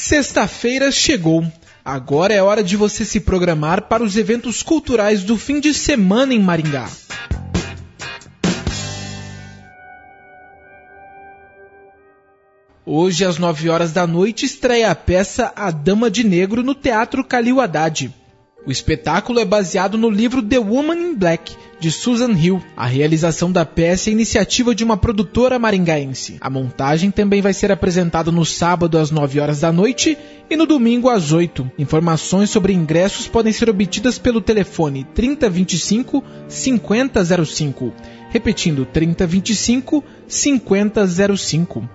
Sexta-feira chegou. Agora é hora de você se programar para os eventos culturais do fim de semana em Maringá. Hoje, às 9 horas da noite, estreia a peça A Dama de Negro no Teatro Calil Haddad. O espetáculo é baseado no livro The Woman in Black, de Susan Hill. A realização da peça é iniciativa de uma produtora maringaense. A montagem também vai ser apresentada no sábado às 9 horas da noite e no domingo às 8. Informações sobre ingressos podem ser obtidas pelo telefone 3025 5005. Repetindo, 3025 5005.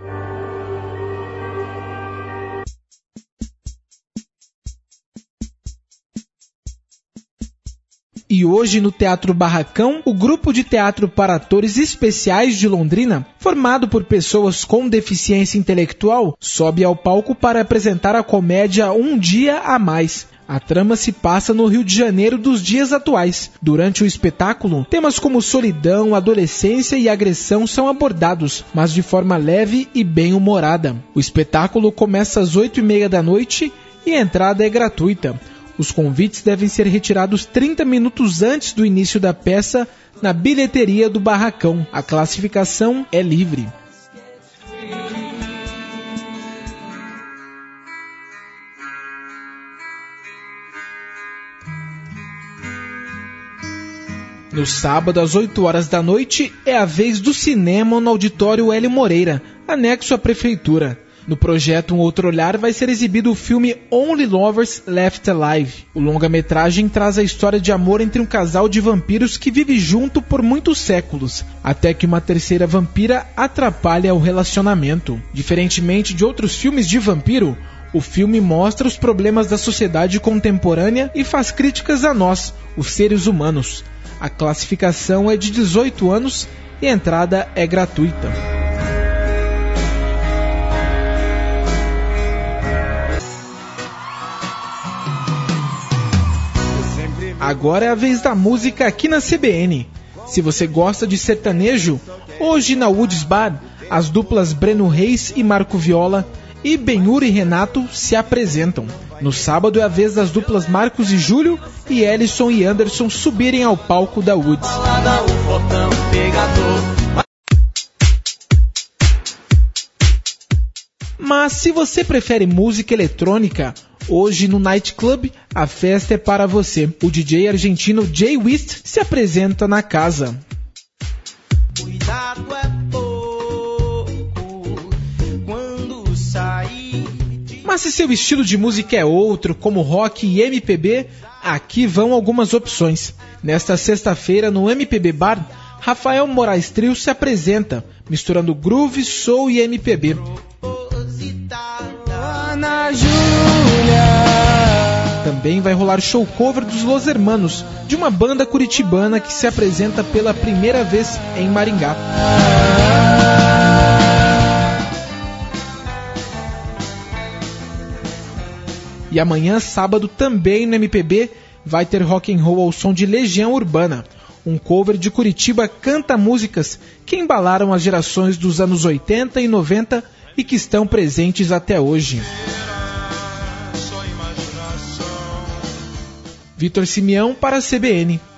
E hoje, no Teatro Barracão, o grupo de teatro para atores especiais de Londrina, formado por pessoas com deficiência intelectual, sobe ao palco para apresentar a comédia Um Dia a Mais. A trama se passa no Rio de Janeiro dos dias atuais. Durante o espetáculo, temas como solidão, adolescência e agressão são abordados, mas de forma leve e bem-humorada. O espetáculo começa às 8h30 da noite e a entrada é gratuita. Os convites devem ser retirados 30 minutos antes do início da peça na bilheteria do Barracão. A classificação é livre. No sábado, às 8 horas da noite, é a vez do cinema no Auditório Hélio Moreira, anexo à Prefeitura. No projeto Um Outro Olhar vai ser exibido o filme Only Lovers Left Alive. O longa-metragem traz a história de amor entre um casal de vampiros que vive junto por muitos séculos, até que uma terceira vampira atrapalha o relacionamento. Diferentemente de outros filmes de vampiro, o filme mostra os problemas da sociedade contemporânea e faz críticas a nós, os seres humanos. A classificação é de 18 anos e a entrada é gratuita. Agora é a vez da música aqui na CBN. Se você gosta de sertanejo, hoje na Woods Bar, as duplas Breno Reis e Marco Viola e Benhur e Renato se apresentam. No sábado é a vez das duplas Marcos e Júlio e Ellison e Anderson subirem ao palco da Woods. Mas se você prefere música eletrônica, hoje no Night Club a festa é para você. O DJ argentino Jay Wist se apresenta na casa. Cuidado é pouco quando sair. Mas se seu estilo de música é outro, como rock e MPB, aqui vão algumas opções. Nesta sexta-feira no MPB Bar, Rafael Moraes Trio se apresenta, misturando groove, soul e MPB. Também vai rolar show cover dos Los Hermanos, de uma banda curitibana que se apresenta pela primeira vez em Maringá. E amanhã, sábado, também no MPB, vai ter rock and roll ao som de Legião Urbana. Um cover de Curitiba canta músicas que embalaram as gerações dos anos 80 e 90 e que estão presentes até hoje. Vitor Simeão para a CBN.